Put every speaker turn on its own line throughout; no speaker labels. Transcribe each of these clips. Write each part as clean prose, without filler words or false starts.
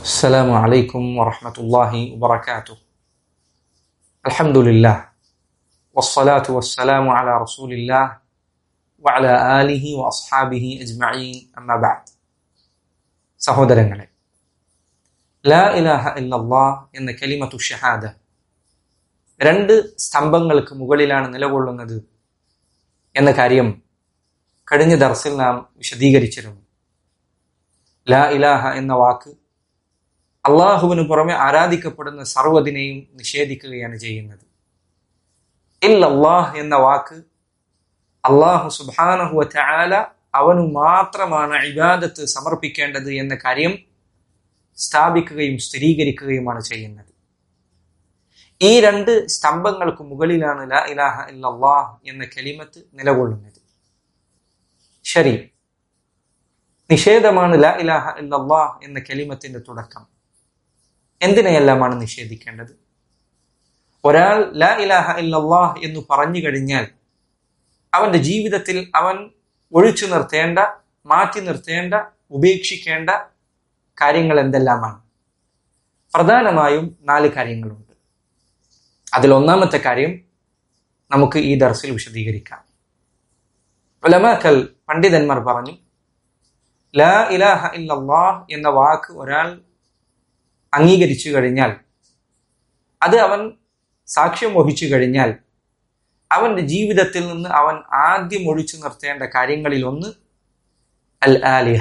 السلام عليكم ورحمة الله وبركاته. الحمد لله والصلاة والسلام على رسول الله وعلى آله وأصحابه أجمعين أما بعد. സഹോദരങ്ങളെ, ലാ ഇലാഹ ഇല്ലല്ലാഹ് എന്ന കലിമത്തു ഷഹാദ രണ്ട് സ്തംഭങ്ങൾക്ക് മുകളിലാണ് നിലകൊള്ളുന്നത് എന്ന കാര്യം കഴിഞ്ഞ ദർസിൽ നാം വിശദീകരിച്ചിരുന്നു. ലാ ഇലാഹ എന്ന വാക്ക് അള്ളാഹുവിന് പുറമെ ആരാധിക്കപ്പെടുന്ന സർവ്വതിനെയും നിഷേധിക്കുകയാണ് ചെയ്യുന്നത്. ഇല്ലല്ലാഹ് എന്ന വാക്ക് അള്ളാഹു സുബ്ഹാനഹു വ തആല അവനു മാത്രമാണ് ഇബാദത്ത് സമർപ്പിക്കേണ്ടത് എന്ന കാര്യം സ്ഥാപിക്കുകയും സ്ഥിരീകരിക്കുകയുമാണ് ചെയ്യുന്നത്. ഈ രണ്ട് സ്തംഭങ്ങൾക്ക് മുകളിലാണ് ലാ ഇലാഹ ഇല്ലല്ലാഹ് എന്ന കലിമത്ത് നിലകൊള്ളുന്നത്. ശരി, നിഷേധമാണ് ലാ ഇലാഹ ഇല്ലല്ലാഹ് എന്ന കലിമത്തിന്റെ തുടക്കം. എന്തിനെയെല്ലാമാണ് നിഷേധിക്കേണ്ടത്? ഒരാൾ ലാ ഇലാഹ ഇല്ലല്ലാഹ് എന്ന് പറഞ്ഞു കഴിഞ്ഞാൽ അവന്റെ ജീവിതത്തിൽ അവൻ ഒഴിച്ചു നിർത്തേണ്ട, മാറ്റി നിർത്തേണ്ട, ഉപേക്ഷിക്കേണ്ട കാര്യങ്ങൾ എന്തെല്ലാമാണ്? പ്രധാനമായും 4 കാര്യങ്ങളുണ്ട്. അതിൽ ഒന്നാമത്തെ കാര്യം നമുക്ക് ഈ ദർസിൽ വിശദീകരിക്കാം. ഉലമാക്കൾ, പണ്ഡിതന്മാർ പറഞ്ഞു, ലാ ഇലാഹ ഇല്ലല്ലാഹ് എന്ന വാക്ക് ഒരാൾ അംഗീകരിച്ചു കഴിഞ്ഞാൽ, അത് അവൻ സാക്ഷ്യം വഹിച്ചു കഴിഞ്ഞാൽ, അവന്റെ ജീവിതത്തിൽ നിന്ന് അവൻ ആദ്യം ഒഴിച്ചു നിർത്തേണ്ട കാര്യങ്ങളിൽ ഒന്ന് അൽ ആലിഹ,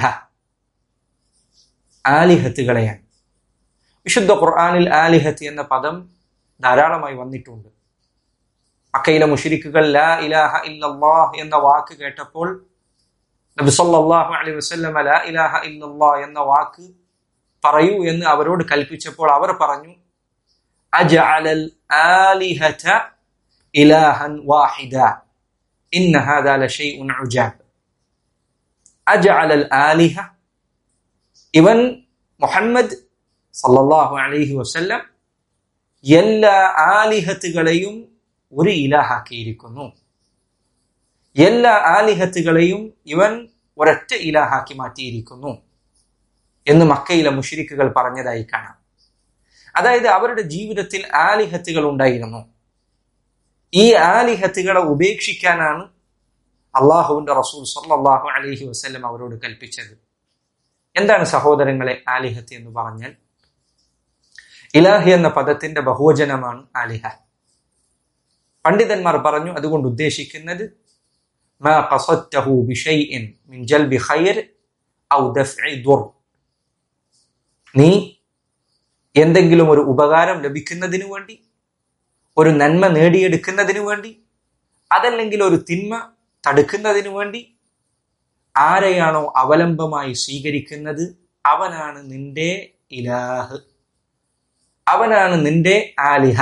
ആലിഹത്തുകളെയാണ്. വിശുദ്ധ ഖുർആനിൽ ആലിഹത്ത് എന്ന പദം ധാരാളമായി വന്നിട്ടുണ്ട്. മക്കയിലെ മുശ്രിക്കുകൾ ലാ ഇലാഹ ഇല്ലല്ലാഹ് എന്ന വാക്ക് കേട്ടപ്പോൾ നബി സല്ലല്ലാഹു അലൈഹി വസല്ലം ലാ ഇലാഹ ഇല്ലല്ലാഹ് എന്ന വാക്ക് പറയൂ എന്ന് അവരോട് കൽപ്പിച്ചപ്പോൾ അവർ പറഞ്ഞു, അജഅലൽ ആലിഹത ഇലാഹൻ വാഹിദ ഇന്ന ഹാദാ ലശൈഉൻ ഉജാബ്. അജഅലൽ ആലിഹ, ഇവൻ മുഹമ്മദ് സല്ലല്ലാഹു അലൈഹി വസല്ലം എല്ലാ ആലിഹത്തുകളെയും ഒരു ഇലാഹാക്കിയിരിക്കുന്നു. എല്ലാ ആലിഹത്തുകളെയും ഇവൻ ഒരൊറ്റ ഇലാഹാക്കി മാറ്റിയിരിക്കുന്നു എന്ന് മക്കയിലെ മുശ്രിക്കുകൾ പറഞ്ഞതായി കാണാം. അതായത് അവരുടെ ജീവിതത്തിൽ ആലിഹത്തുകൾ ഉണ്ടായിരുന്നു. ഈ ആലിഹത്തുകളെ ഉപേക്ഷിക്കാനാണ് അള്ളാഹുവിന്റെ റസൂൽ സല്ലല്ലാഹു അലൈഹി വസല്ലം അവരോട് കൽപ്പിച്ചത്. എന്താണ് സഹോദരങ്ങളെ ആലിഹത്ത് എന്ന് പറഞ്ഞാൽ? ഇലാഹി എന്ന പദത്തിന്റെ ബഹുവചനമാണ് ആലിഹ. പണ്ഡിതന്മാർ പറഞ്ഞു, അതുകൊണ്ട് ഉദ്ദേശിക്കുന്നത് മാ ഖസദ്തഹു ബിശൈഇൻ മിൻ ജൽബി ഖൈർ ഔ ദഫ്ഇ ദുർ. നീ എന്തെങ്കിലും ഒരു ഉപകാരം ലഭിക്കുന്നതിന് വേണ്ടി, ഒരു നന്മ നേടിയെടുക്കുന്നതിന് വേണ്ടി, അതല്ലെങ്കിൽ ഒരു തിന്മ തടുക്കുന്നതിന് വേണ്ടി ആരെയാണോ അവലംബമായി സ്വീകരിക്കുന്നത് അവനാണ് നിന്റെ ഇലാഹ്, അവനാണ് നിന്റെ ആലിഹ.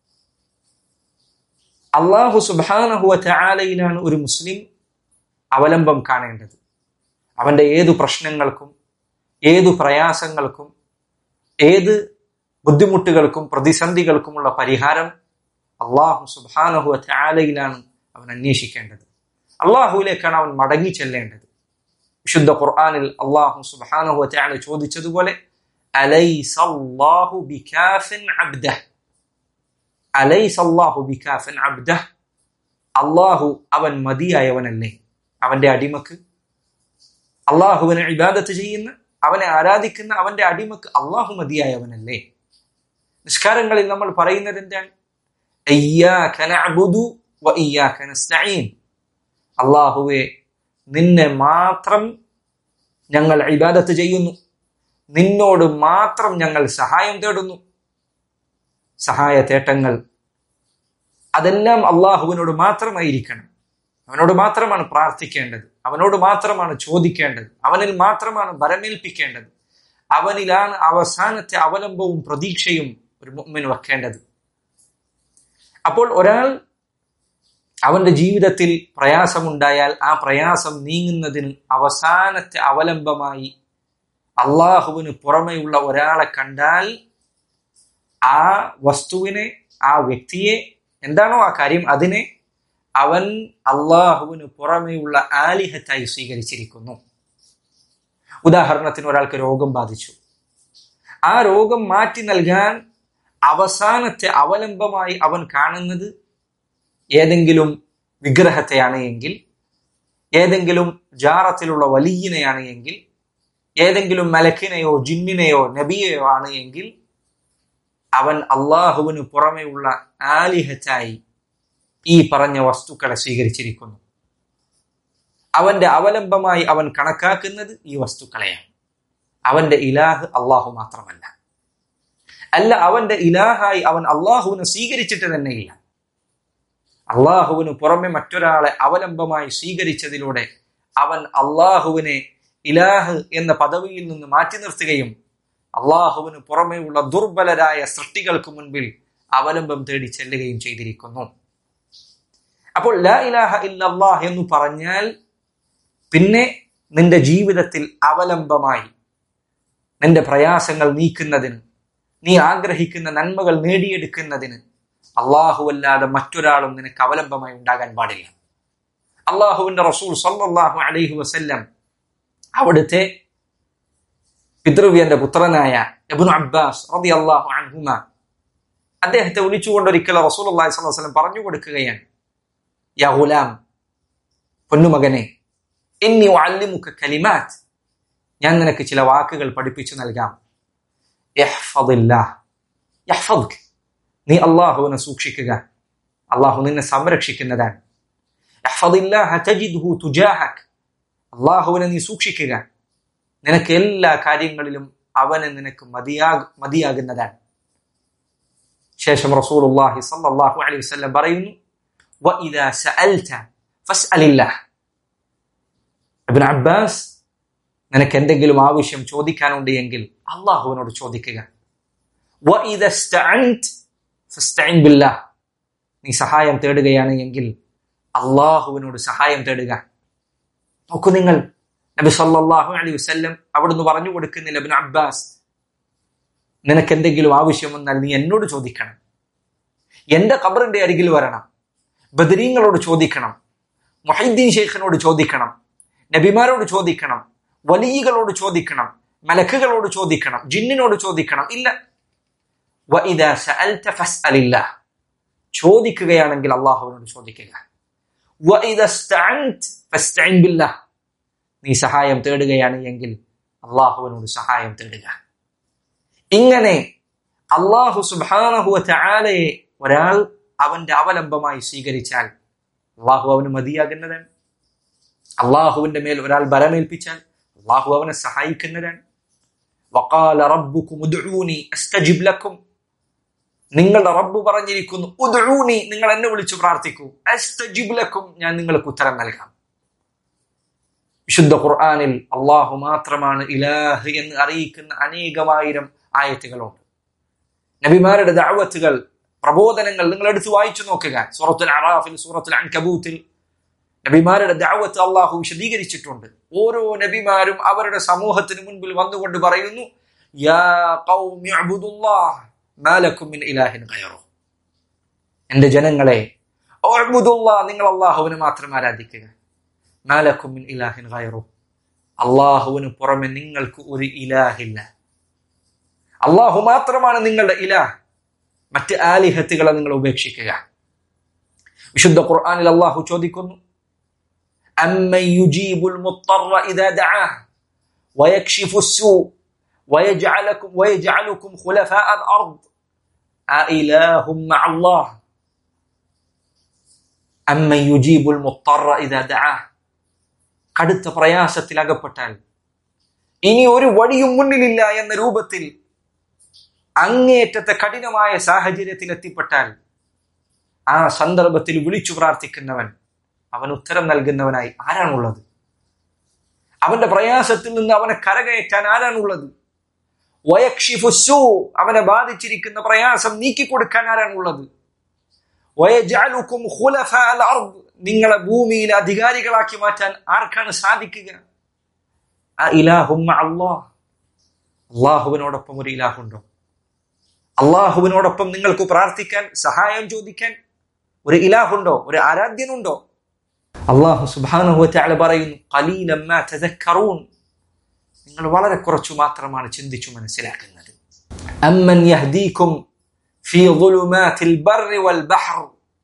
അല്ലാഹു സുബ്ഹാനഹു വ തആലയിലാണ് ഒരു മുസ്ലിം അവലംബം കാണേണ്ടത്. അവന്റെ ഏതു പ്രശ്നങ്ങൾക്കും, ഏതു പ്രയാസങ്ങൾക്കും, ഏത് ബുദ്ധിമുട്ടുകൾക്കും പ്രതിസന്ധികൾക്കുമുള്ള പരിഹാരം അല്ലാഹു സുബ്ഹാനഹു വ തആലയിലാണ് അവൻ അന്വേഷിക്കേണ്ടത്. അല്ലാഹുവിലേക്കാണ് അവൻ മടങ്ങി ചെല്ലേണ്ടത്. വിശുദ്ധ ഖുർആനിൽ അല്ലാഹു സുബ്ഹാനഹു വ തആല ചോദിച്ചതുപോലെ, അലൈസല്ലാഹു ബികാഫിൻ അബ്ദഹ്, അലൈസല്ലാഹു ബികാഫിൻ അബ്ദഹ്, അല്ലാഹു അവൻ മതിയായവനല്ലേ അവന്റെ അടിമക്ക്? അല്ലാഹുവിനെ ഇബാദത്ത് ചെയ്യുന്ന, അവനെ ആരാധിക്കുന്ന അവന്റെ അടിമക്ക് അല്ലാഹു മതിയായവനല്ലേ? നിസ്കാരങ്ങളിൽ നമ്മൾ പറയുന്നത് എന്താണ്? ഇയ്യാക നഅ്ബുദു വ ഇയ്യാക നസ്തഈൻ, അല്ലാഹുവേ നിന്നെ മാത്രം ഞങ്ങൾ ഇബാദത്ത് ചെയ്യുന്നു, നിന്നോട് മാത്രം ഞങ്ങൾ സഹായം തേടുന്നു. സഹായ തേട്ടങ്ങൾ അതെല്ലാം അള്ളാഹുവിനോട് മാത്രമായിരിക്കണം. അവനോട് മാത്രമാണ് പ്രാർത്ഥിക്കേണ്ടത്, അവനോട് മാത്രമാണ് ചോദിക്കേണ്ടത്, അവനിൽ മാത്രമാണ് ഭരമേൽപ്പിക്കേണ്ടത്. അവനിലാണ് അവസാനത്തെ അവലംബവും പ്രതീക്ഷയും ഒരു മുഅ്മിൻ വെക്കേണ്ടത്. അപ്പോൾ ഒരാൾ അവന്റെ ജീവിതത്തിൽ പ്രയാസമുണ്ടായാൽ ആ പ്രയാസം നീങ്ങുന്നതിന് അവസാനത്തെ അവലംബമായി അള്ളാഹുവിന് പുറമെയുള്ള ഒരാളെ കണ്ടാൽ ആ വസ്തുവിനെ, ആ വ്യക്തിയെ, എന്താണോ ആ കാര്യം, അതിനെ അവൻ അള്ളാഹുവിന് പുറമെയുള്ള ആലിഹത്തായി സ്വീകരിച്ചിരിക്കുന്നു. ഉദാഹരണത്തിന് ഒരാൾക്ക് രോഗം ബാധിച്ചു, ആ രോഗം മാറ്റി നൽകാൻ അവസാനത്തെ അവലംബമായി അവൻ കാണുന്നത് ഏതെങ്കിലും വിഗ്രഹത്തെയാണ് എങ്കിൽ, ഏതെങ്കിലും ജാറത്തിലുള്ള വലിയനെയാണ് എങ്കിൽ, ഏതെങ്കിലും മലക്കിനെയോ ജിന്നിനെയോ നബിയെയോ ആണ് എങ്കിൽ, അവൻ അള്ളാഹുവിന് പുറമെയുള്ള ആലിഹത്തായി ഈ പറഞ്ഞ വസ്തുക്കളെ സ്വീകരിച്ചിരിക്കുന്നു. അവന്റെ അവലംബമായി അവൻ കണക്കാക്കുന്നത് ഈ വസ്തുക്കളെയാണ്. അവന്റെ ഇലാഹ് അള്ളാഹു മാത്രമല്ല. അല്ല, അവന്റെ ഇലാഹായി അവൻ അള്ളാഹുവിനെ സ്വീകരിച്ചിട്ട് തന്നെയില്ല. അള്ളാഹുവിന് പുറമെ മറ്റൊരാളെ അവലംബമായി സ്വീകരിച്ചതിലൂടെ അവൻ അള്ളാഹുവിനെ ഇലാഹ് എന്ന പദവിയിൽ നിന്ന് മാറ്റി നിർത്തുകയും അള്ളാഹുവിന് പുറമെയുള്ള ദുർബലരായ സൃഷ്ടികൾക്ക് മുൻപിൽ അവലംബം തേടി ചെല്ലുകയും ചെയ്തിരിക്കുന്നു. അപ്പോൾ ലാ ഇലാഹ ഇല്ലല്ലാഹ് എന്ന് പറഞ്ഞാൽ പിന്നെ നിന്റെ ജീവിതത്തിൽ അവലംബമായി നിന്റെ പ്രയാസങ്ങൾ നീക്കുന്നതിന്, നീ ആഗ്രഹിക്കുന്ന നന്മകൾ നേടിയെടുക്കുന്നതിന് അല്ലാഹുവല്ലാതെ മറ്റൊരാളും നിനക്ക് അവലംബമായി ഉണ്ടാകാൻ പാടില്ല. അള്ളാഹുവിന്റെ റസൂൽ സല്ലല്ലാഹു അലൈഹി വസല്ലം അവിടുത്തെ പിതൃവ്യന്റെ പുത്രനായ ഇബ്നു അബ്ബാസ് റളിയല്ലാഹു അൻഹുമ അദ്ദേഹത്തെ വിളിച്ചുകൊണ്ടൊരിക്കൽ റസൂലുള്ളാഹി സ്വല്ലല്ലാഹു അലൈഹി വസല്ലം പറഞ്ഞു കൊടുക്കുകയാണ്, യാ ഗുലാം, പൊന്നുമകനെ, ഇന്നി ഉഅല്ലിമുക കലിമാത്ത്, ഞാൻ നിനക്ക് ചില വാക്കുകൾ പഠിപ്പിച്ചു നൽകാം. ഇഹ്ഫദില്ലാഹ് യഹ്ഫദ്ക, നീ അള്ളാഹുവിനെ സൂക്ഷിക്കുക, അള്ളാഹു നിന്നെ സംരക്ഷിക്കുന്നതാണ്. ഇഹ്ഫദില്ലാഹ തജിദ്ഹു തുജാഹക, അള്ളാഹുവിനെ നീ സൂക്ഷിക്കുക, നിനക്ക് എല്ലാ കാര്യങ്ങളിലും അവനെ നിനക്ക് മതിയാകുന്നതാണ്. ശേഷം റസൂലുള്ളാഹി സ്വല്ലല്ലാഹു അലൈഹി വസല്ലം പറയുന്നു, വഇദാ സഅൽത ഫസ്അലില്ലാഹ്. ഇബ്നു അബ്ബാസ്, നിനക്ക് എന്തെങ്കിലും ആവശ്യം ചോദിക്കാനുണ്ട് എങ്കിൽ അള്ളാഹുവിനോട് ചോദിക്കുക. വഇദാ ഇസ്തഅൻത ഫസ്തഇൻ ബില്ലാഹ്, നീ സഹായം തേടുകയാണ് എങ്കിൽ അള്ളാഹുവിനോട് സഹായം തേടുക. നോക്കൂ നിങ്ങൾ, നബി സല്ലല്ലാഹു അലൈഹി വസല്ലം അവിടുന്ന് പറഞ്ഞു കൊടുക്കുന്നില്ല, ഇബ്നു അബ്ബാസ്, നിനക്ക് എന്തെങ്കിലും ആവശ്യം വന്നാൽ നീ എന്നോട് ചോദിക്കണം, എന്റെ ഖബറിന്റെ അരികിൽ വരണം, ബദരീങ്ങളോട് ചോദിക്കണം, മുഹൈദ്ദീൻ ശൈഖിനോട് ചോദിക്കണം, നബിമാരോട് ചോദിക്കണം, വലിയകളോട് ചോദിക്കണം, മലക്കുകളോട് ചോദിക്കണം, ജിന്നിനോട് ചോദിക്കണം. ഇല്ല, വഇദാ സഅൽത ഫസ്അലില്ലാഹ്, ചോദിക്കുകയാണെങ്കിൽ അള്ളാഹുവിനോട് ചോദിക്കുക. വഇദാ ഇസ്തഅൻത ഫസ്തഇൻ ബില്ലാഹ്, നീ സഹായം തേടുകയാണ് എങ്കിൽ അള്ളാഹുവിനോട് സഹായം തേടുക. ഇങ്ങനെ അള്ളാഹു സുബ്ഹാനഹു വ തആലയെ ഒരാൾ അവന്റെ അവലംബമായി സ്വീകരിച്ചാൽ അള്ളാഹു അവന് മതിയാകുന്നതാണ്. അള്ളാഹുവിന്റെ മേൽ ഒരാൾ ബലമേൽപ്പിച്ചാൽ അള്ളാഹു അവനെ സഹായിക്കുന്നതാണ്. വഖാല റബ്ബുകും ഉദ്ഊനി അസ്തജിബ് ലക്കും, നിങ്ങളുടെ റബ്ബ് പറഞ്ഞിരിക്കുന്നു, ഉദ്ഊനി, നിങ്ങൾ എന്നെ വിളിച്ചു പ്രാർത്ഥിക്കൂ, അസ്തജിബ് ലക്കും, ഞാൻ നിങ്ങൾക്ക് ഉത്തരം നൽകാം. വിശുദ്ധ ഖുർആനിൽ അള്ളാഹു മാത്രമാണ് ഇലാഹ് എന്ന് അറിയിക്കുന്ന അനേകമായിരം ആയത്തുകളുണ്ട്. നബിമാരുടെ ദഅവത്തുകൾ, പ്രബോധനങ്ങൾ നിങ്ങൾ എടുത്തു വായിച്ചു നോക്കുക. സൂറത്തുൽ അറാഫിൽ, സൂറത്തുൽ അൻകബൂത്തിൽ നബിമാരുടെ ദഅവത്ത് അള്ളാഹു വിശദീകരിച്ചിട്ടുണ്ട്. ഓരോ നബിമാരും അവരുടെ സമൂഹത്തിന് മുൻപിൽ വന്നുകൊണ്ട് പറയുന്നു, യാ ഖൗമി അബ്ദുല്ലാഹ് മാ ലക്കും മിൻ ഇലാഹിൻ ഗൈറു, എന്റെ ജനങ്ങളെ, ഉഅ്ബുദുല്ലാഹ്, നിങ്ങൾ അള്ളാഹുവിനെ മാത്രം ആരാധിക്കുക. മാ ലക്കും മിൻ ഇലാഹിൻ ഗൈറു, അള്ളാഹുവിന് പുറമെ നിങ്ങൾക്ക് ഒരു ഇലാഹില്ല. അള്ളാഹു മാത്രമാണ് നിങ്ങളുടെ ഇലാഹ്, മറ്റ് ആലിഹത്തുകളെ നിങ്ങൾ ഉപേക്ഷിക്കുക. വിശുദ്ധ ഖുർആനിൽ അള്ളാഹു ചോദിക്കുന്നു, അമ്മൻ യുജീബുൽ മുത്തറ ഇദാ ദഅാഹ് വയക്ഷിഫു സ്സൂ വയജഅലുകും ഖുലഫാഅൽ അർദ് അഇലാഹും മഅല്ലാഹ്. അമ്മൻ യുജീബുൽ മുത്തറ ഇദാ ദഅാഹ്, കടുത്ത പ്രയാസത്തിൽ അകപ്പെട്ടാൽ, ഇനി ഒരു വഴിയും മുന്നിലില്ല എന്ന രൂപത്തിൽ അങ്ങേയറ്റത്തെ കഠിനമായ സാഹചര്യത്തിൽ എത്തിപ്പെട്ടാൽ, ആ സന്ദർഭത്തിൽ വിളിച്ചു പ്രാർത്ഥിക്കുന്നവൻ, അവൻ ഉത്തരം നൽകുന്നവനായി ആരാണുള്ളത്? അവന്റെ പ്രയാസത്തിൽ നിന്ന് അവനെ കരകയറ്റാൻ ആരാണുള്ളത്? വയക്ഷിഫു സ്സൂ, അവനെ ബാധിച്ചിരിക്കുന്ന പ്രയാസം നീക്കിക്കൊടുക്കാൻ ആരാണുള്ളത്? വയജഅലുകും ഖുലഫാഅൽ അർദ്, നിങ്ങളെ ഭൂമിയിലെ അധികാരികളാക്കി മാറ്റാൻ ആർക്കാണ് സാധിക്കുക? അഇലാഹും മഅല്ലാഹ്, അള്ളാഹുവിനോടൊപ്പം ഒരു ഇലാഹുണ്ടോ? അള്ളാഹുവിനോടൊപ്പം നിങ്ങൾക്ക് പ്രാർത്ഥിക്കാൻ, സഹായം ചോദിക്കാൻ ഒരു ഇലാഹുണ്ടോ? ഒരു ആരാധ്യനുണ്ടോ? അള്ളാഹു സുബ്ഹാനഹു വ തആല പറയുന്നു, ഖലീലൻ മാ തദക്കറൂൻ, നിങ്ങൾ വളരെ കുറച്ചു മാത്രമാണ് ചിന്തിച്ചു മനസ്സിലാക്കുന്നത്. അമ്മൻ യഹ്ദീകും ഫീ ദുലുമാതിൽ ബർരി വൽ ബഹർ,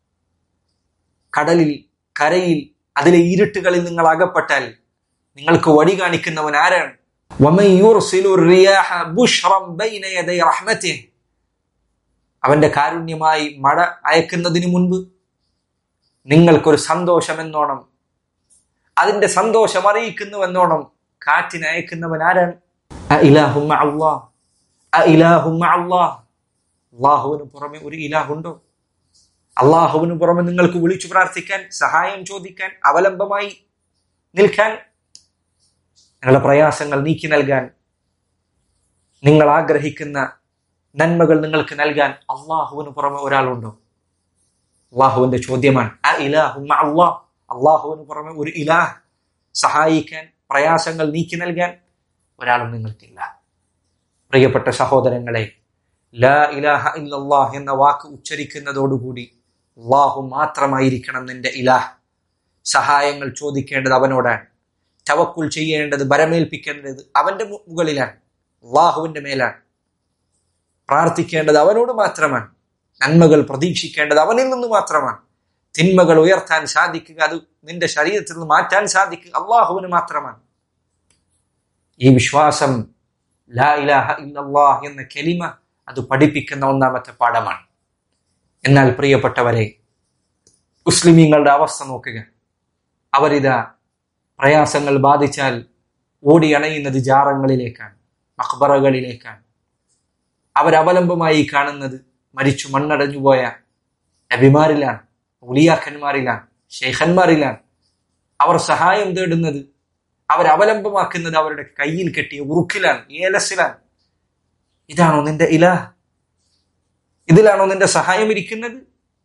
കടലിൽ കരയിൽ അതിലെ ഇരുട്ടുകളിൽ നിങ്ങൾ അകപ്പെട്ടാൽ നിങ്ങൾക്ക് വഴി കാണിക്കുന്നവൻ ആരാണ്? വമൻ യുർസിലു റിയാഹ ബുശ്റൻ ബൈന യദൈ റഹ്മതിഹി, അവന്റെ കാരുണ്യമായി മഴ അയക്കുന്നതിന് മുൻപ് നിങ്ങൾക്കൊരു സന്തോഷമെന്നോണം, അതിന്റെ സന്തോഷം അറിയിക്കുന്നുവെന്നോണം കാറ്റിനെ അയക്കുന്നവൻ ആരാണ്? അഇലാഹു മഅല്ലാഹ്, അഇലാഹു മഅല്ലാഹ്, അല്ലാഹുവിന് പുറമെ ഒരു ഇലാഹുണ്ടോ? അല്ലാഹുവിന് പുറമെ നിങ്ങൾക്ക് വിളിച്ചു പ്രാർത്ഥിക്കാൻ, സഹായം ചോദിക്കാൻ, അവലംബമായി നിൽക്കാൻ, നിങ്ങളുടെ പ്രയാസങ്ങൾ നീക്കി നൽകാൻ, നിങ്ങൾ ആഗ്രഹിക്കുന്ന നന്മകൾ നിങ്ങൾക്ക് നൽകാൻ അല്ലാഹുവിന് പുറമെ ഒരാളുണ്ടോ? അല്ലാഹുവിന്റെ ചോദ്യമാണ് അഇലാഹു മഅല്ലാഹ്, അല്ലാഹുവിന് പുറമെ ഒരു ഇലാഹ് സഹായിക്കാൻ, പ്രയാസങ്ങൾ നീക്കി നൽകാൻ ഒരാളും നിങ്ങൾക്കില്ല. പ്രിയപ്പെട്ട സഹോദരങ്ങളെ, ലാ ഇലാഹ ഇല്ലല്ലാഹ് എന്ന വാക്ക് ഉച്ചരിക്കുന്നതോടുകൂടി അല്ലാഹു മാത്രമായിരിക്കണം നിന്റെ ഇലാഹ്. സഹായങ്ങൾ ചോദിക്കേണ്ടത് അവനോടാണ്, തവക്കുൽ ചെയ്യേണ്ടത്, ബരമേൽപ്പിക്കേണ്ടത് അവന്റെ മുകളിലാണ്, അല്ലാഹുവിന്റെ മേലാണ്. പ്രാർത്ഥിക്കേണ്ടത് അവനോട് മാത്രമാണ്, നന്മകൾ പ്രതീക്ഷിക്കേണ്ടത് അവനിൽ നിന്ന് മാത്രമാണ്. തിന്മകൾ ഉയർത്താൻ സാധിക്കുക, അത് നിന്റെ ശരീരത്തിൽ നിന്ന് മാറ്റാൻ സാധിക്കുക അല്ലാഹുവിന് മാത്രമാണ്. ഈ വിശ്വാസം, ലാ ഇലാഹ ഇല്ലല്ലാഹ് എന്ന കലിമ, അത് പഠിപ്പിക്കുന്ന ഒന്നാമത്തെ പാഠമാണ്. എന്നാൽ പ്രിയപ്പെട്ടവരെ, മുസ്ലിമീങ്ങളുടെ അവസ്ഥ നോക്കുക. അവരിതാ പ്രയാസങ്ങൾ ബാധിച്ചാൽ ഓടിയണയുന്നത് ജാറങ്ങളിലേക്കാണ്, മഖ്ബറകളിലേക്കാണ്. അവരവലംബമായി കാണുന്നത് മരിച്ചു മണ്ണടഞ്ഞുപോയ നബിമാരിലാണ്, ഔലിയാക്കന്മാരിലാണ്, ശൈഖന്മാരിലാണ്. അവർ സഹായം തേടുന്നത്, അവരവലംബമാക്കുന്നത് അവരുടെ കയ്യിൽ കെട്ടിയ ഉറുക്കിലാണ്, ഏലസിലാണ്. ഇതാണോ നിന്റെ ഇലാഹ്? ഇതിലാണോ നിന്റെ സഹായം ഇരിക്കുന്നത്?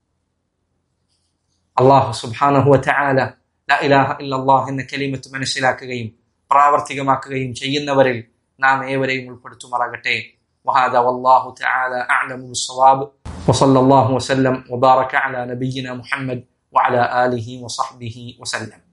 അല്ലാഹു സുബ്ഹാനഹു വ തആല ലാ ഇലാഹ ഇല്ലല്ലാഹ് എന്ന കലിമത്ത് മനസ്സിലാക്കുകയും പ്രാവർത്തികമാക്കുകയും ചെയ്യുന്നവരിൽ നാം ഏവരെയും ഉൾപ്പെടുത്തുമാറാകട്ടെ. وهذا والله تعالى أعلم بالصواب وصلى الله وسلم وبارك على نبينا محمد وعلى آله وصحبه وسلم.